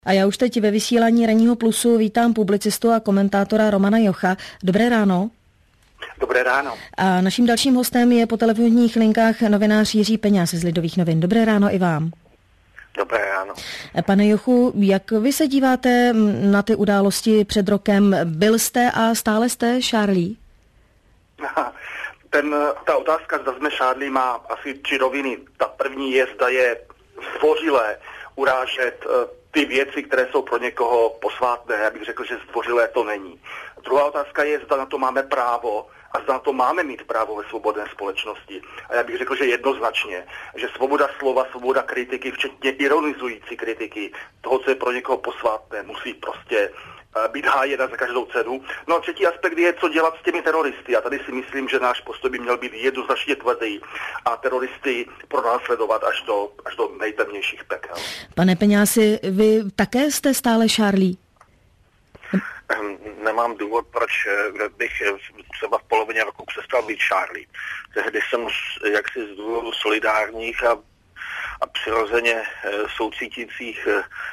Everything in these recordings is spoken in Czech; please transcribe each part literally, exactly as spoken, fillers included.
A já už teď ve vysílání Ranního plusu vítám publicistu a komentátora Romana Jocha. Dobré ráno. Dobré ráno. A naším dalším hostem je po televizních linkách novinář Jiří Peňáz z Lidových novin. Dobré ráno i vám. Dobré ráno. Pane Jochu, jak vy se díváte na ty události před rokem? Byl jste a stále jste Charlie? Ten, ta otázka, zda jsme Charlie, má asi tři roviny. Ta první je, zda je zdvořilé urážet ty věci, které jsou pro někoho posvátné. Já bych řekl, že zdvořilé to není. Druhá otázka je, zda na to máme právo a zda na to máme mít právo ve svobodné společnosti. A já bych řekl, že jednoznačně, že svoboda slova, svoboda kritiky, včetně ironizující kritiky, toho, co je pro někoho posvátné, musí prostě být hájena za každou cenu. No a třetí aspekt je, co dělat s těmi teroristy. A tady si myslím, že náš postoj by měl být jednoznačně tvrdý a teroristy pronásledovat až do, až do nejtemnějších pekel. Pane Peňázi, vy také jste stále Charlie? Nemám důvod, proč bych třeba v polovině roku přestal být Charlie. Tehdy jsem jaksi z důvodu solidárních a, a přirozeně soucítících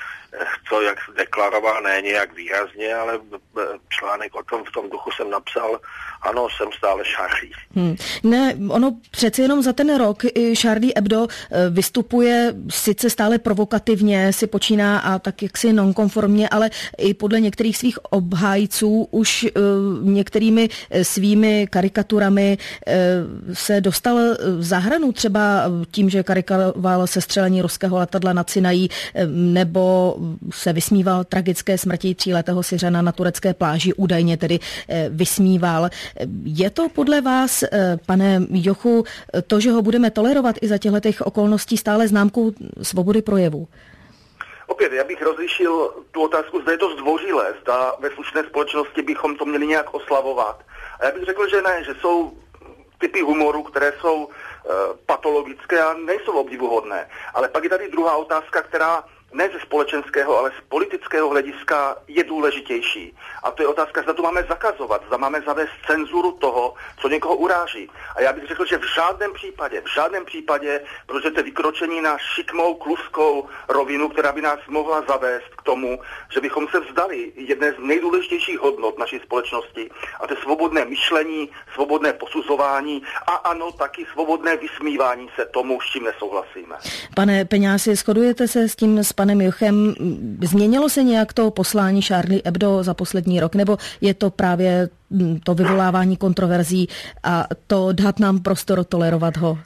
co jak deklaroval, ne nějak výrazně, ale článek o tom v tom duchu jsem napsal, ano, jsem stále Charlie. Hmm. Ne, ono přeci jenom za ten rok i Charlie Hebdo vystupuje sice stále provokativně, si počíná a tak jaksi nonkonformně, ale i podle některých svých obhájců už uh, některými svými karikaturami uh, se dostal za hranu, třeba tím, že karikoval sestřelení ruského letadla nad Sinají, nebo se vysmíval tragické smrti tříletého Syřana na turecké pláži, údajně tedy vysmíval. Je to podle vás, pane Jochu, to, že ho budeme tolerovat i za těchto okolností, stále známkou svobody projevu? Opět, já bych rozlišil tu otázku, zda je to zdvořilé, zda ve slušné společnosti bychom to měli nějak oslavovat. A já bych řekl, že ne, že jsou typy humoru, které jsou uh, patologické a nejsou obdivuhodné. Ale pak je tady druhá otázka, která ne ze společenského, ale z politického hlediska je důležitější. A to je otázka, zda to máme zakazovat, zda máme zavést cenzuru toho, co někoho uráží. A já bych řekl, že v žádném případě, v žádném případě, protože to je vykročení na šikmou, kluskou rovinu, která by nás mohla zavést k tomu, že bychom se vzdali jedné z nejdůležitějších hodnot naší společnosti, a to je svobodné myšlení, svobodné posuzování a ano, taky svobodné vysmívání se tomu, s čím nesouhlasíme. Pane Peňázi, shodujete se s tím s panem Jochem? Změnilo se nějak to poslání Charlie Hebdo za poslední rok, nebo je to právě to vyvolávání kontroverzí a to dát nám prostor tolerovat ho?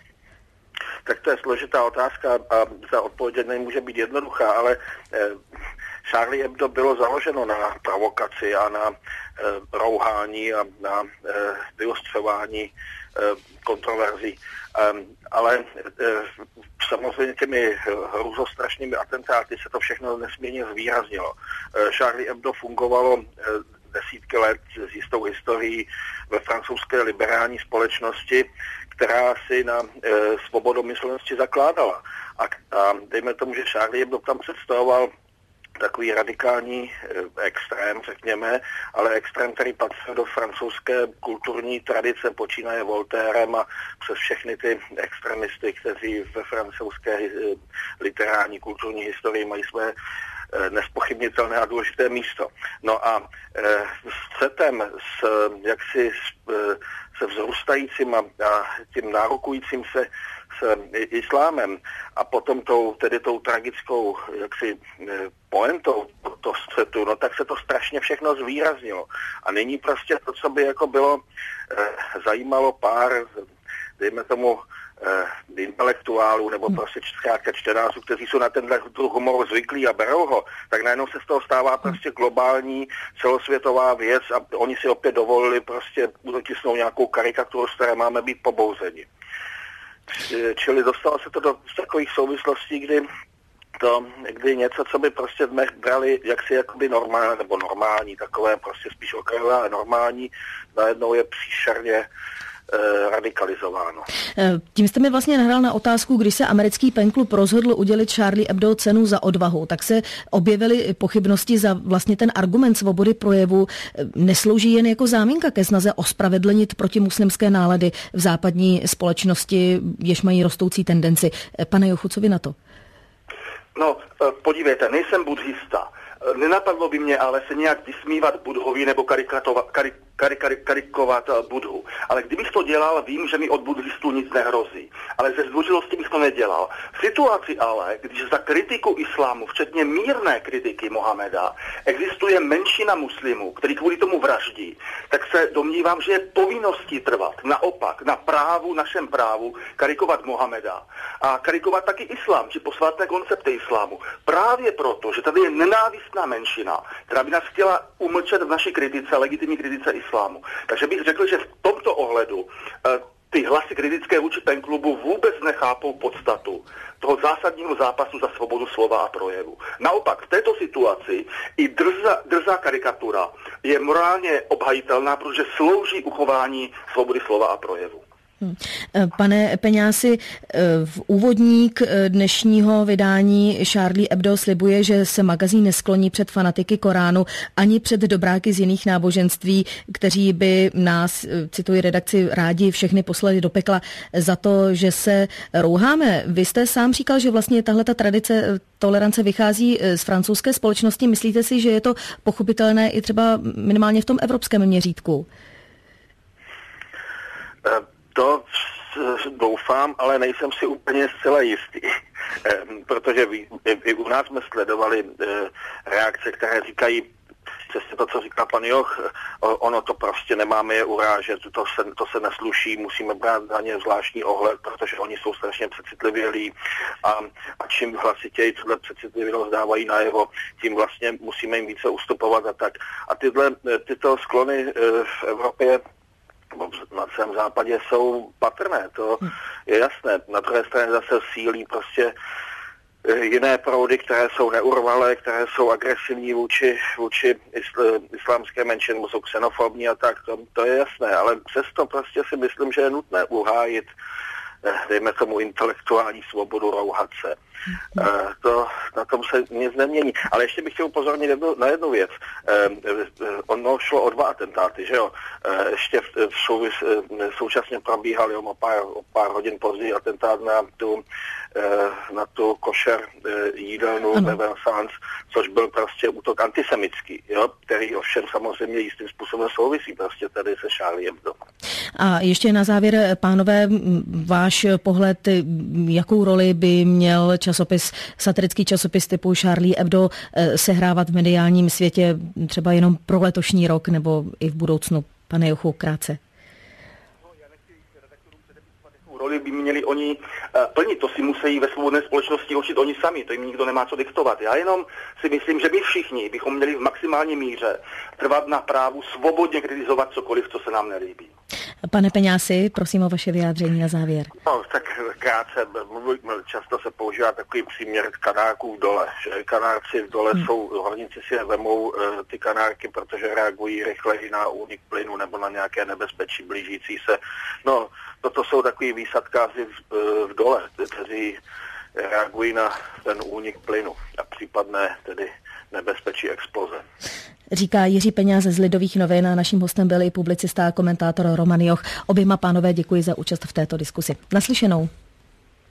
Tak to je složitá otázka a za odpověď nemůže být jednoduchá, ale eh, Charlie Hebdo bylo založeno na provokaci a na eh, rouhání a na eh, vyostřování eh, kontroverzí. Um, ale uh, samozřejmě těmi hrůzostrašnými atentáty se to všechno nesmírně zvýraznilo. Uh, Charlie Hebdo fungovalo uh, desítky let s jistou historií ve francouzské liberální společnosti, která si na uh, svobodomyslnosti zakládala. A, a dejme tomu, že Charlie Hebdo tam představoval takový radikální extrém, řekněme, ale extrém, který patří do francouzské kulturní tradice, počínaje Voltairem a přes všechny ty extremisty, kteří ve francouzské literární kulturní historii mají své nespochybnitelné a důležité místo. No a s střetem s jaksi se vzrůstajícím a, a tím nárokujícím se s islámem a potom tou, tedy tou tragickou jaksi pointou toho střetu, no tak se to strašně všechno zvýraznilo. A nyní prostě to, co by jako bylo eh, zajímalo pár, dejme tomu, eh, intelektuálů nebo prostě zkrátka čtenářů, kteří jsou na tenhle druh humoru zvyklí a berou ho, tak najednou se z toho stává prostě globální celosvětová věc a oni si opět dovolili prostě utisnout nějakou karikaturu, z které máme být pobouzeni. Čili dostalo se to do takových souvislostí, kdy to, kdy něco, co by prostě jsme brali jaksi jakoby normální, nebo normální, takové prostě spíš okrajové, ale normální, najednou je příšerně eh, radikalizováno. Tím jste mi vlastně nahrál na otázku, když se americký Pen Club rozhodl udělit Charlie Hebdo cenu za odvahu, tak se objevily pochybnosti za vlastně ten argument svobody projevu. Neslouží jen jako záminka ke snaze ospravedlnit protimuslimské nálady v západní společnosti, jež mají rostoucí tendenci. Pane Jochu, co vy na to? No, podívejte, nejsem buddhista. Nenapadlo by mě ale se nějak vysmívat Budhovi nebo karikatovat, karik, karik, karik, karikovat Budhu. Ale kdybych to dělal, vím, že mi od buddhistů nic nehrozí. Ale ze zdvořilosti bych to nedělal. V situaci ale, když za kritiku islámu, včetně mírné kritiky Mohameda, existuje menšina muslimů, který kvůli tomu vraždí, tak se domnívám, že je povinností trvat naopak na právu, našem právu, karikovat Mohameda a karikovat taky islám, či posvátné koncepty islámu. Právě proto, že tady je nenávistná menšina, která by nás chtěla umlčet v naší kritice, legitimní kritice islámu. Takže bych řekl, že v tomto ohledu eh, ty hlasy kritické vůči pen klubu vůbec nechápou podstatu toho zásadního zápasu za svobodu slova a projevu. Naopak, v této situaci i drzá, drzá karikatura je morálně obhajitelná, protože slouží uchování svobody slova a projevu. Pane Peňási, v úvodník dnešního vydání Charlie Hebdo slibuje, že se magazín neskloní před fanatiky Koránu ani před dobráky z jiných náboženství, kteří by nás, cituji redakci, rádi všechny poslali do pekla za to, že se rouháme. Vy jste sám říkal, že vlastně tahleta tradice tolerance vychází z francouzské společnosti. Myslíte si, že je to pochopitelné i třeba minimálně v tom evropském měřítku? Uh. To doufám, ale nejsem si úplně zcela jistý, protože i u nás jsme sledovali reakce, které říkají přesně to, co říká pan Joch, ono to prostě nemáme je urážet, to se, to se nesluší, musíme brát na ně zvláštní ohled, protože oni jsou strašně přecitlivělí a, a čím hlasitěji tuhle přecitlivělost dávají najevo, tím vlastně musíme jim více ustupovat a tak. A tyhle, tyto sklony v Evropě na celém západě jsou patrné, to je jasné. Na druhé straně zase sílí prostě jiné proudy, které jsou neurvalé, které jsou agresivní vůči, vůči isl, islámské menšině, nebo jsou xenofobní a tak, to, to je jasné, ale přesto prostě si myslím, že je nutné uhájit, dejme tomu, intelektuální svobodu rouhat se. Uh, to, na tom se nic nemění. Ale ještě bych chtěl upozornit jednu, na jednu věc. Uh, uh, ono šlo o dva atentáty, že jo? Uh, ještě v, v souvis, uh, současně probíhal jo, o, pár, o pár hodin později atentát na tu, uh, na tu košer uh, jídelnu Renaissance, což byl prostě útok antisemický, jo? Který ovšem samozřejmě jistým způsobem souvisí prostě tady se Charlie Hebdo. A ještě na závěr, pánové, váš pohled, jakou roli by měl časopis, satirický časopis typu Charlie Hebdo sehrávat v mediálním světě třeba jenom pro letošní rok nebo i v budoucnu? Pane Jochu, krátce. Roli by měli oni uh, plnit, to si musí ve svobodné společnosti učit oni sami, to jim nikdo nemá co diktovat. Já jenom si myslím, že my všichni bychom měli v maximální míře trvat na právu svobodně kritizovat cokoliv, co se nám nelíbí. Pane Peňási, prosím o vaše vyjádření na závěr. No, tak krátce, často se používá takový příměr kanárků v dole, že kanárci v dole hmm. jsou, horníci si nevemou ty kanárky, protože reagují rychleji na únik plynu nebo na nějaké nebezpečí blížící se. No, toto jsou takový výsadkáři v, v dole, kteří reagují na ten únik plynu a případné tedy nebezpečí exploze. Říká Jiří Peňáz z Lidových novin a naším hostem byl i publicista a komentátor Roman Joch. Oběma pánové děkuji za účast v této diskusi. Naslyšenou.